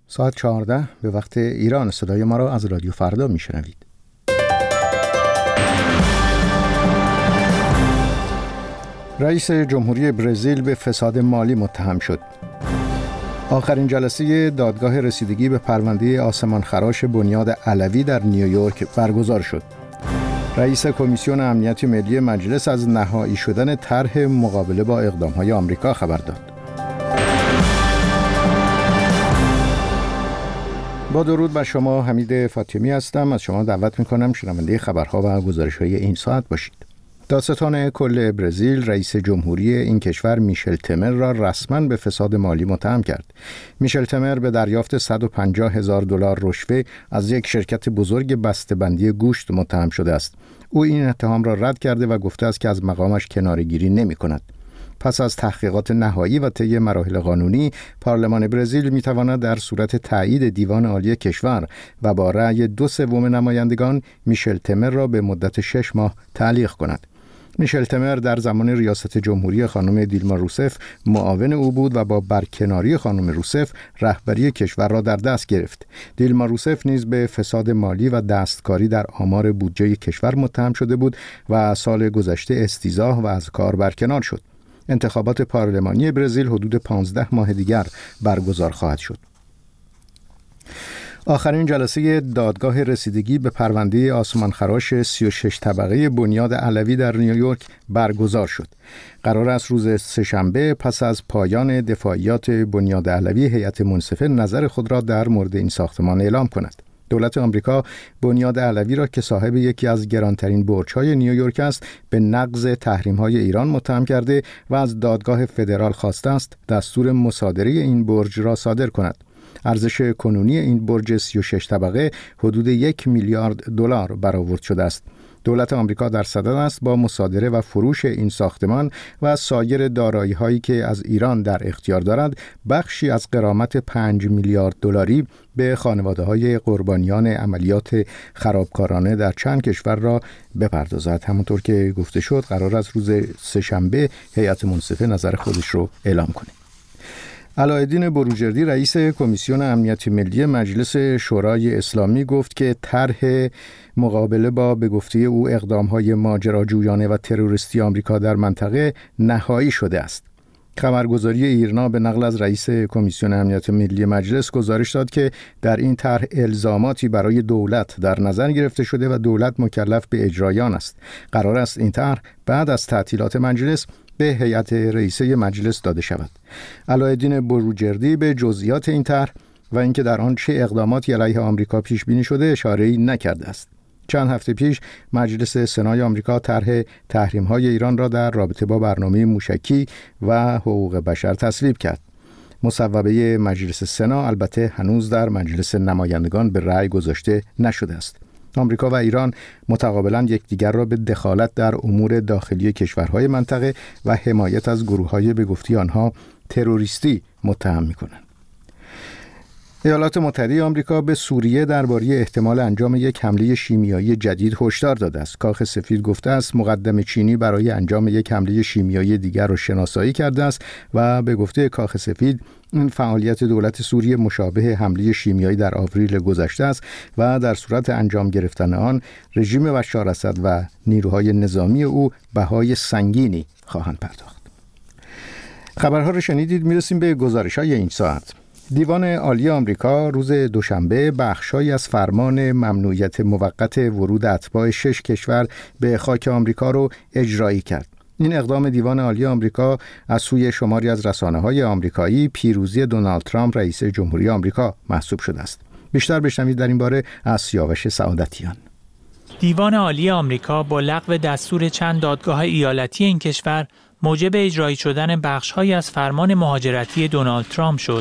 ساعت 14 به وقت ایران. صدای ما را از رادیو فردا میشنوید. رئیس جمهوری برزیل به فساد مالی متهم شد. آخرین جلسه دادگاه رسیدگی به پرونده آسمانخراش بنیاد علوی در نیویورک برگزار شد. رئیس کمیسیون امنیت ملی مجلس از نهایی شدن طرح مقابله با اقدام‌های آمریکا خبر داد. با درود بر شما، حمید فاطمی هستم. از شما دعوت می‌کنم شنونده خبرها و گزارش‌های این ساعت باشید. دادستان کل برزیل رئیس جمهوری این کشور میشل تمر را رسما به فساد مالی متهم کرد. میشل تمر به دریافت $150,000 رشوه از یک شرکت بزرگ بسته‌بندی گوشت متهم شده است. او این اتهام را رد کرده و گفته است که از مقامش کناره‌گیری نمی‌کند. پس از تحقیقات نهایی و طی مراحل قانونی، پارلمان برزیل می‌تواند در صورت تایید دیوان عالی کشور و با رأی 2/3 نمایندگان میشل تمر را به مدت 6 ماه تعلیق کند. میشل تمر در زمان ریاست جمهوری خانم دیلما روسف معاون او بود و با برکناری خانم روسف رهبری کشور را در دست گرفت. دیلما روسف نیز به فساد مالی و دستکاری در آمار بودجه کشور متهم شده بود و سال گذشته استیضاح و از کار برکنار شد. انتخابات پارلمانی برزیل حدود 15 ماه دیگر برگزار خواهد شد. آخرین جلسه دادگاه رسیدگی به پرونده آسمانخراش 36 طبقه بنیاد علوی در نیویورک برگزار شد. قرار است روز سه‌شنبه پس از پایان دفاعیات بنیاد علوی هیئت منصفه نظر خود را در مورد این ساختمان اعلام کند. دولت آمریکا بنیاد علوی را که صاحب یکی از گرانترین برج‌های نیویورک است به نقض تحریم‌های ایران متهم کرده و از دادگاه فدرال خواسته است دستور مصادره این برج را صادر کند. ارزش کنونی این برج 36 طبقه حدود $1 میلیارد برآورد شده است. دولت آمریکا در صدد است با مصادره و فروش این ساختمان و سایر دارایی‌هایی که از ایران در اختیار دارد بخشی از غرامت $5 میلیارد به خانواده‌های قربانیان عملیات خرابکارانه در چند کشور را بپردازد. همونطور که گفته شد قرار است روز سه‌شنبه هیئت منصفه نظر خودش رو اعلام کنه. علاءالدین بروجردی رئیس کمیسیون امنیت ملی مجلس شورای اسلامی گفت که طرح مقابله با به گفته او اقدام‌های ماجراجویانه و تروریستی آمریکا در منطقه نهایی شده است. خبرگزاری ایرنا به نقل از رئیس کمیسیون امنیت ملی مجلس گزارش داد که در این طرح الزاماتی برای دولت در نظر گرفته شده و دولت مکلف به اجرای آن است. قرار است این طرح بعد از تعطیلات مجلس به هیئت رئیسه مجلس داده شود. علاءالدین بروجردی به جزئیات این طرح و اینکه در آن چه اقداماتی علیه آمریکا پیش بینی شده اشاره‌ای نکرده است. چند هفته پیش مجلس سنای آمریکا طرح تحریم‌های ایران را در رابطه با برنامه موشکی و حقوق بشر تصویب کرد. مصوبه مجلس سنا البته هنوز در مجلس نمایندگان به رأی گذاشته نشده است. آمریکا و ایران متقابلاً یکدیگر را به دخالت در امور داخلی کشورهای منطقه و حمایت از گروه‌های به گفته آنها تروریستی متهم می‌کنند. ایالات متحده آمریکا به سوریه درباره احتمال انجام یک حمله شیمیایی جدید هشدار داده است. کاخ سفید گفته است مقدم چینی برای انجام یک حمله شیمیایی دیگر را شناسایی کرده است و به گفته کاخ سفید این فعالیت دولت سوریه مشابه حمله شیمیایی در آوریل گذشته است و در صورت انجام گرفتن آن رژیم بشار اسد و نیروهای نظامی او بهای سنگینی خواهند پرداخت. خبرها را شنیدید. میرسیم به گزارش‌های این ساعت. دیوان عالی آمریکا روز دوشنبه بخش‌هایی از فرمان ممنوعیت موقت ورود اتباع 6 کشور به خاک آمریکا را اجرایی کرد. این اقدام دیوان عالی آمریکا از سوی شماری از رسانه‌های آمریکایی پیروزی دونالد ترامپ رئیس جمهوری آمریکا محسوب شده است. بیشتر بشنوید در این باره از سیاوش سعادتیان. دیوان عالی آمریکا با لغو دستور چند دادگاه ایالتی این کشور موجب اجرایی شدن بخش‌هایی از فرمان مهاجرتی دونالد ترامپ شد.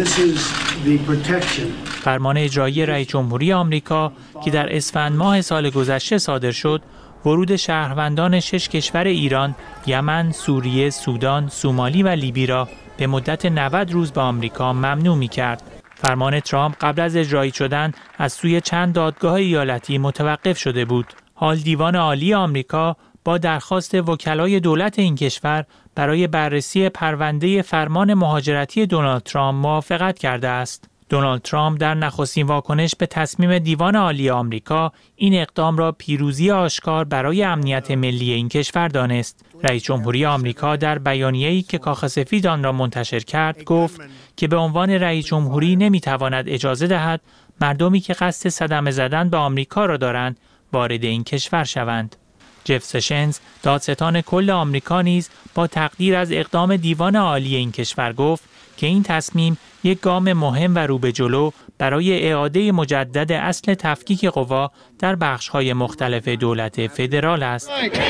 فرمان اجرایی رئیس جمهوری آمریکا که در اسفند ماه سال گذشته صادر شد، ورود شهروندان 6 کشور ایران، یمن، سوریه، سودان، سومالی و لیبی را به مدت 90 روز به آمریکا ممنوع می‌کرد. فرمان ترامپ قبل از اجرایی شدن از سوی چند دادگاه ایالتی متوقف شده بود. حال دیوان عالی آمریکا با درخواست وکلای دولت این کشور برای بررسی پرونده فرمان مهاجرتی دونالد ترامپ موافقت کرده است. دونالد ترامپ در نخستین واکنش به تصمیم دیوان عالی آمریکا این اقدام را پیروزی آشکار برای امنیت ملی این کشور دانست. رئیس جمهوری آمریکا در بیانیه‌ای که کاخ سفید آن را منتشر کرد گفت که به عنوان رئیس جمهوری نمی‌تواند اجازه دهد مردمی که قصد صدمه زدن به آمریکا را دارند وارد این کشور شوند. جف سشنز، دادستان کل آمریکا نیز با تقدیر از اقدام دیوان عالی این کشور گفت که این تصمیم یک گام مهم و رو به جلو برای اعاده مجدد اصل تفکیک قوا در بخش‌های مختلف دولت فدرال است.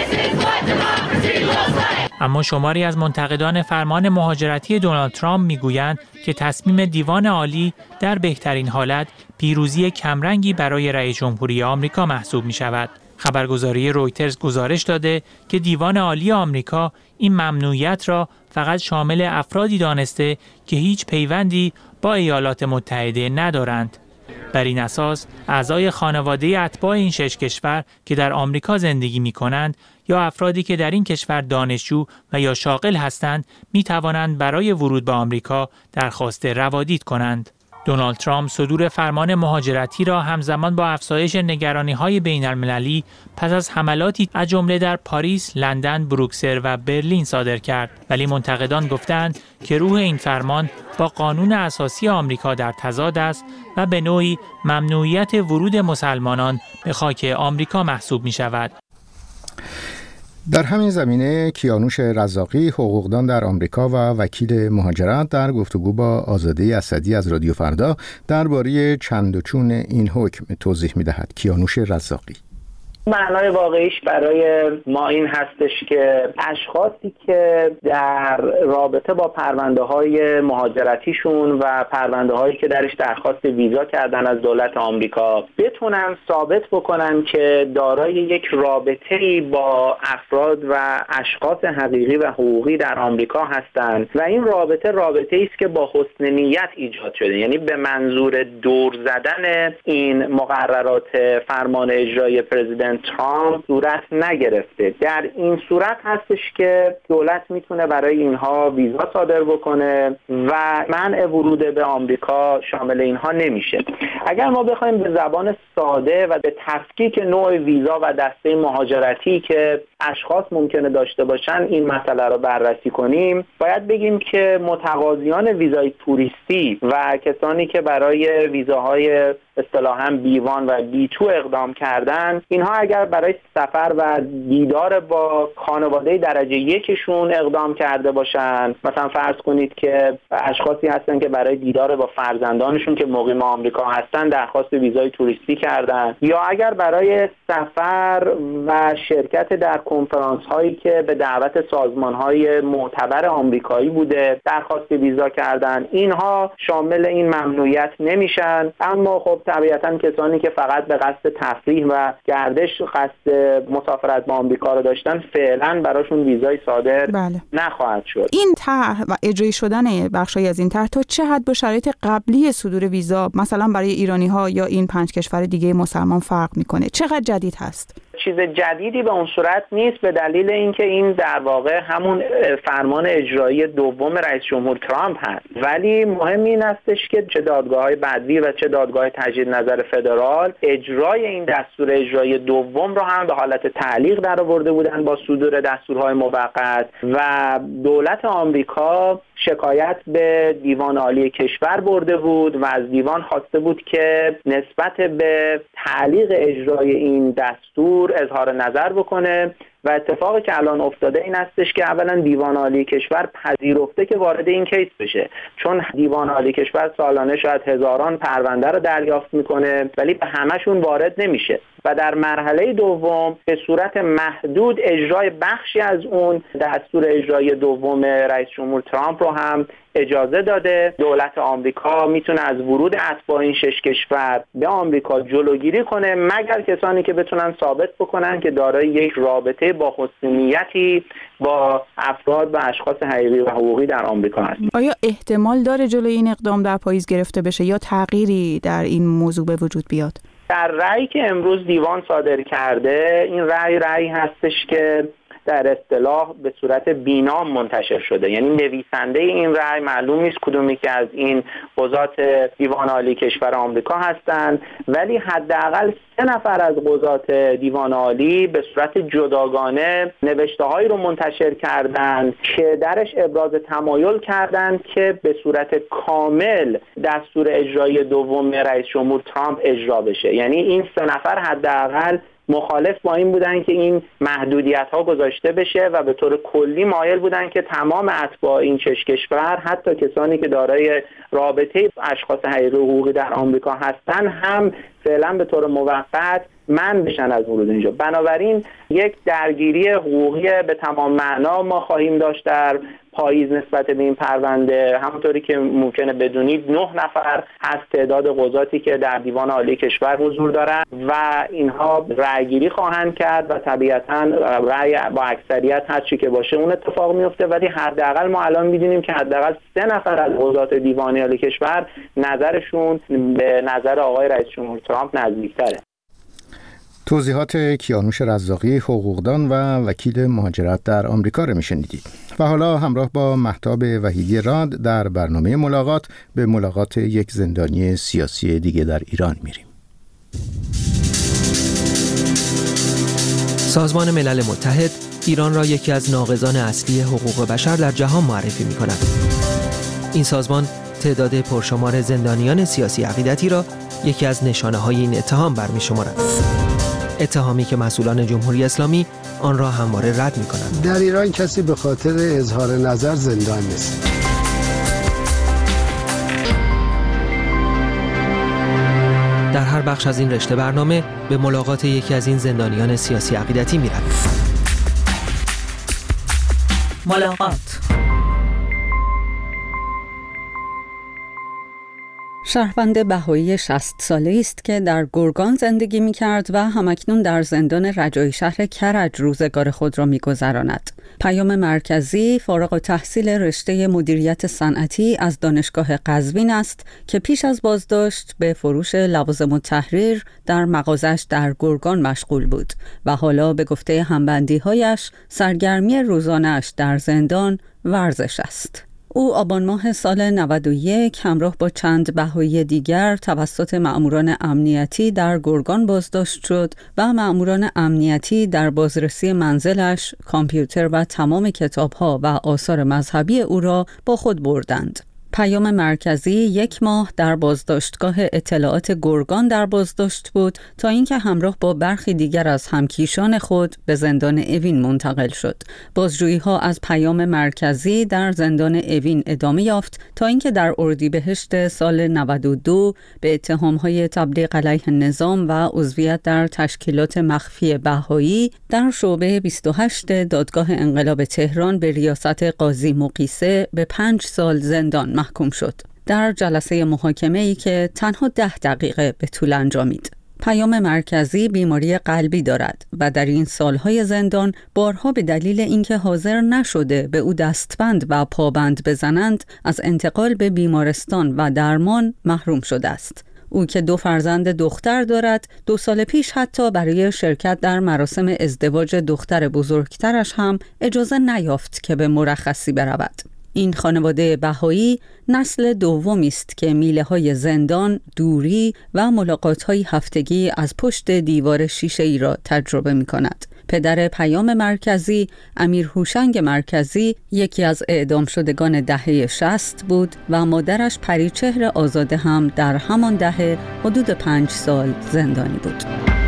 اما شماری از منتقدان فرمان مهاجرتی دونالد ترامپ میگویند که تصمیم دیوان عالی در بهترین حالت پیروزی کمرنگی برای رئیس جمهوری آمریکا محسوب می‌شود. خبرگزاری رویترز گزارش داده که دیوان عالی آمریکا این ممنوعیت را فقط شامل افرادی دانسته که هیچ پیوندی با ایالات متحده ندارند. بر این اساس اعضای خانواده اتباع این 6 کشور که در آمریکا زندگی می کنند یا افرادی که در این کشور دانشجو و یا شاغل هستند می توانند برای ورود به آمریکا درخواست روادید کنند. دونالد ترامپ صدور فرمان مهاجرتی را همزمان با افزایش نگرانی‌های بین‌المللی پس از حملاتی از جمله در پاریس، لندن، بروکسل و برلین صادر کرد. ولی منتقدان گفتند که روح این فرمان با قانون اساسی آمریکا در تضاد است و به نوعی ممنوعیت ورود مسلمانان به خاک آمریکا محسوب می‌شود. در همین زمینه کیانوش رزاقی، حقوقدان در آمریکا و وکیل مهاجرت، در گفتگو با آزاده اسدی از رادیو فردا درباره چند و چون این حکم توضیح می‌دهد. کیانوش رزاقی: معنای واقعیش برای ما این هستش که اشخاصی که در رابطه با پرونده‌های مهاجرتیشون و پرونده‌هایی که درش درخواست ویزا کردن از دولت آمریکا بتونن ثابت بکنن که دارای یک رابطه‌ای با افراد و اشخاص حقیقی و حقوقی در آمریکا هستند و این رابطه‌ای است که با حسن نیت ایجاد شده، یعنی به منظور دور زدن این مقررات فرمان اجرایی پرزیدنت ترامپ صورت نگرفته. در این صورت هستش که دولت میتونه برای اینها ویزا صادر بکنه و منع ورود به آمریکا شامل اینها نمیشه. اگر ما بخوایم به زبان ساده و به تفکیک نوع ویزا و دسته مهاجرتی که اشخاص ممکنه داشته باشن این مسئله رو بررسی کنیم، باید بگیم که متقاضیان ویزای توریستی و کسانی که برای ویزاهای اصطلاحاً B1 و B2 اقدام کردن، اینها اگر برای سفر و دیدار با خانواده درجه یکشون اقدام کرده باشن، مثلا فرض کنید که اشخاصی هستن که برای دیدار با فرزندانشون که مقیم آمریکا هستن درخواست ویزای توریستی کردن، یا اگر برای سفر و شرکت در کنفرانس هایی که به دعوت سازمان های معتبر آمریکایی بوده درخواست ویزا کردن، اینها شامل این ممنوعیت نمیشن. اما خب طبیعتاً کسانی که فقط به قصد تفریح و گردش قصد مسافرت به آمریکا رو داشتن فعلا براشون ویزای صادر نخواهد شد. این طرح و اجرایی شدن بخشی از این طرح تا چه حد با شرایط قبلی صدور ویزا مثلا برای ایرانی‌ها یا این 5 کشور دیگه مسلمان فرق میکنه؟ چقدر جدید هست؟ چیز جدیدی به اون صورت نیست، به دلیل اینکه این در واقع همون فرمان اجرایی دوم رئیس جمهور ترامپ هست. ولی مهم این هستش که چه دادگاه‌های بدوی و چه دادگاه تجدید نظر فدرال اجرای این دستور اجرایی دوم رو هم به حالت تعلیق درآورده بودن با صدور دستورهای موقت و دولت آمریکا شکایت به دیوان عالی کشور برده بود و از دیوان خواسته بود که نسبت به تعلیق اجرای این دستور اظهار نظر بکنه و اتفاقی که الان افتاده این هستش که اولا دیوان عالی کشور پذیرفته که وارد این کیس بشه، چون دیوان عالی کشور سالانه شاید هزاران پرونده رو دریافت میکنه ولی به همشون وارد نمیشه و در مرحله دوم به صورت محدود اجرای بخشی از اون دستور اجرایی دوم رئیس جمهور ترامپ رو هم اجازه داده. دولت آمریکا میتونه از ورود اتباع این 6 کشور به آمریکا جلوگیری کنه مگر کسانی که بتونن ثابت بکنن که دارای یک رابطه با حسن نیتی با افراد و اشخاص حقیقی و حقوقی در آمریکا هست. آیا احتمال داره جلوی این اقدام در پاییز گرفته بشه یا تغییری در این موضوع به وجود بیاد؟ در رأیی که امروز دیوان صادر کرده، این رأی هستش که در اصطلاح به صورت بینام منتشر شده. یعنی نویسنده این رأی معلوم نیست کدومی که از این قضات دیوان عالی کشور آمریکا هستند، ولی حداقل 3 نفر از قضات دیوان عالی به صورت جداگانه نوشته‌هایی رو منتشر کردند که درش ابراز تمایل کردند که به صورت کامل دستور اجرایی دوم رئیس جمهور ترامپ اجرا بشه. یعنی این 3 نفر حداقل مخالف با این بودن که این محدودیت‌ها گذاشته بشه و به طور کلی مایل بودن که تمام اتباع این 6 کشور، حتی کسانی که دارای رابطه اشخاص حقیقی حقوقی در آمریکا هستن، هم فعلا به طور موقت منع بشن از ورود اینجا. بنابراین یک درگیری حقوقی به تمام معنا ما خواهیم داشت در پاییز نسبت به این پرونده. همونطوری که ممکنه بدونید 9 نفر از تعداد قضاتی که در دیوان عالی کشور حضور دارند و اینها رأیگیری خواهند کرد و طبیعتاً رأی با اکثریت هر چی که باشه اون اتفاق میفته، ولی حداقل ما الان می‌بینیم که حداقل 3 نفر از قضات دیوان عالی کشور نظرشون به نظر آقای رئیس جمهور ترامپ نزدیک‌تره. توضیحات کیانوش رزاقی، حقوقدان و وکیل مهاجرت در آمریکا رو میشنیدید. و حالا همراه با مهتاب وحیدی راد در برنامه ملاقات به ملاقات یک زندانی سیاسی دیگه در ایران میریم. سازمان ملل متحد ایران را یکی از ناقضان اصلی حقوق بشر در جهان معرفی می‌کند. این سازمان تعداد پرشمار زندانیان سیاسی عقیدتی را یکی از نشانه‌های این اتهام برمی‌شمارد. اتهامی که مسئولان جمهوری اسلامی آن را همواره رد می‌کنند. در ایران کسی به خاطر اظهار نظر زندان نیست. در هر بخش از این رشته برنامه به ملاقات یکی از این زندانیان سیاسی عقیدتی می‌رویم. ملاقات. شهروند بهایی 60 ساله است که در گرگان زندگی می‌کرد و همکنون در زندان رجایی شهر کرج روزگار خود را می‌گذراند. پیام مرکزی فارغ التحصیل رشته مدیریت صنعتی از دانشگاه قزوین است که پیش از بازداشت به فروش لوازم التحریر در مغازش در گرگان مشغول بود و حالا به گفته همبندی‌هایش سرگرمی روزانه‌اش در زندان ورزش است. او آبان ماه سال 91 همراه با چند بهایی دیگر توسط مأموران امنیتی در گرگان بازداشت شد و مأموران امنیتی در بازرسی منزلش کامپیوتر و تمام کتاب‌ها و آثار مذهبی او را با خود بردند. پیام مرکزی 1 ماه در بازداشتگاه اطلاعات گرگان در بازداشت بود تا اینکه همراه با برخی دیگر از همکیشان خود به زندان اوین منتقل شد. بازجویی‌ها از پیام مرکزی در زندان اوین ادامه یافت تا اینکه در اردیبهشت سال 92 به اتهام‌های تبلیغ علیه نظام و عضویت در تشکیلات مخفی بهایی در شعبه 28 دادگاه انقلاب تهران به ریاست قاضی مقیسه به 5 سال زندان محکوم شد. در جلسه محاکمه‌ای که تنها 10 دقیقه به طول انجامید. پیام مرکزی بیماری قلبی دارد و در این سالهای زندان بارها به دلیل اینکه حاضر نشده به او دستبند و پابند بزنند از انتقال به بیمارستان و درمان محروم شده است. او که 2 فرزند دختر دارد 2 سال پیش حتی برای شرکت در مراسم ازدواج دختر بزرگترش هم اجازه نیافت که به مرخصی برود. این خانواده بهایی نسل دومی است که میله‌های زندان، دوری و ملاقات‌های هفتگی از پشت دیوار شیشه‌ای را تجربه می‌کند. پدر پیام مرکزی، امیر هوشنگ مرکزی، یکی از اعدام شدگان دهه 60 بود و مادرش پریچهر آزاده هم در همان دهه حدود 5 سال زندانی بود.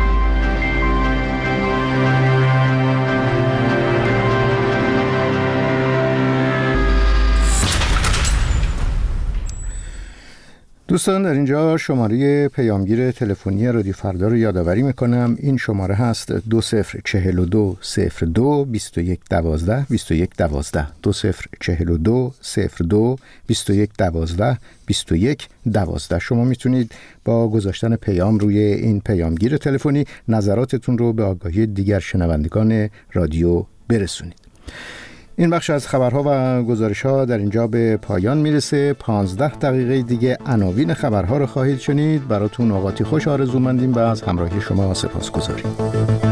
دوستان، در اینجا شماره پیامگیر تلفنی رادیو فردا رو یادآوری میکنم. این شماره هست 2042 02 21 12 21 12 2042 02 21 12 21 12. شما میتونید با گذاشتن پیام روی این پیامگیر تلفنی نظراتتون رو به آگاهی دیگر شنوندگان رادیو برسونید. این بخش از خبرها و گزارش‌ها در اینجا به پایان میرسه. 15 دقیقه دیگه عناوین خبرها رو خواهید شنید. براتون اوقاتی خوش آرزو مندیم و از همراهی شما سپاسگزاریم.